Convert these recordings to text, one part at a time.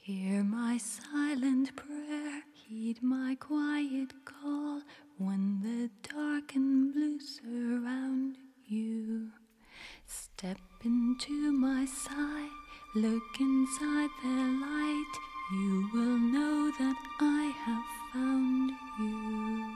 Hear my silent prayer, heed my quiet call, when the dark and blue surround you. Step into my side, look inside the light, you will know that I have found you.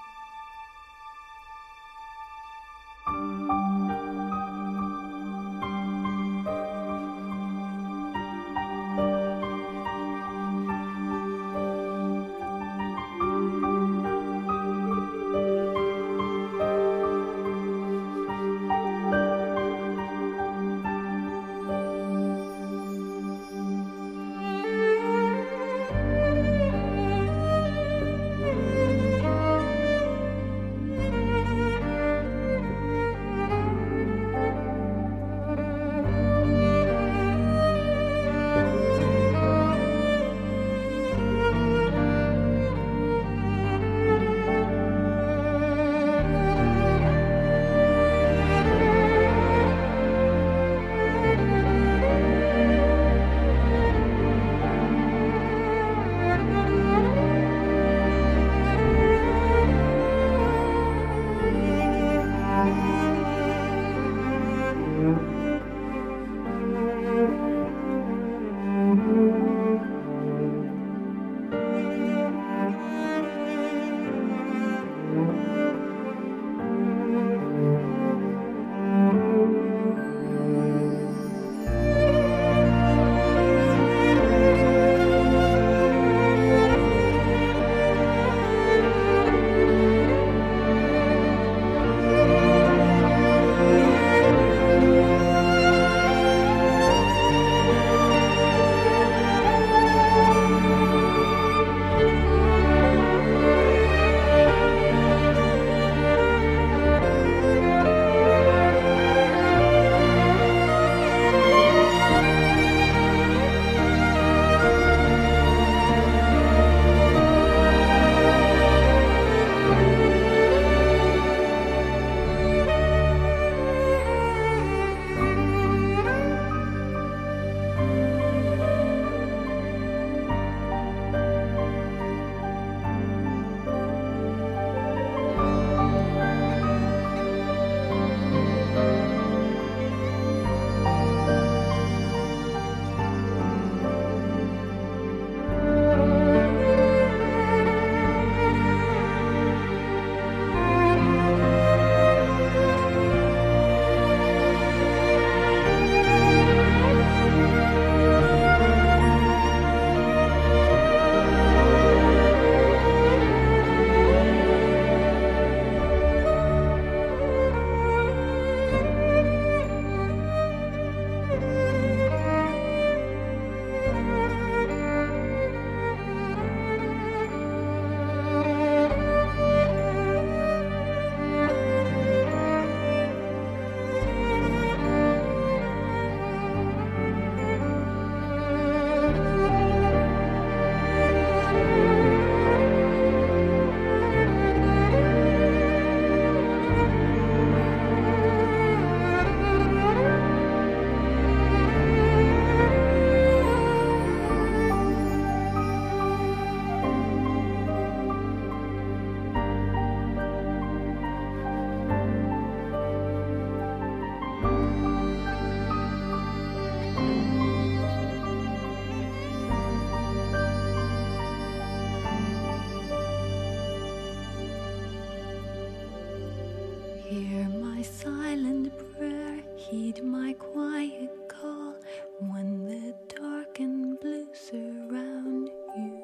Hear my silent prayer, heed my quiet call, when the dark and blue surround you.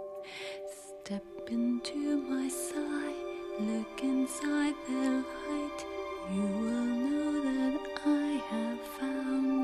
Step into my side, look inside the light, you will know that I have found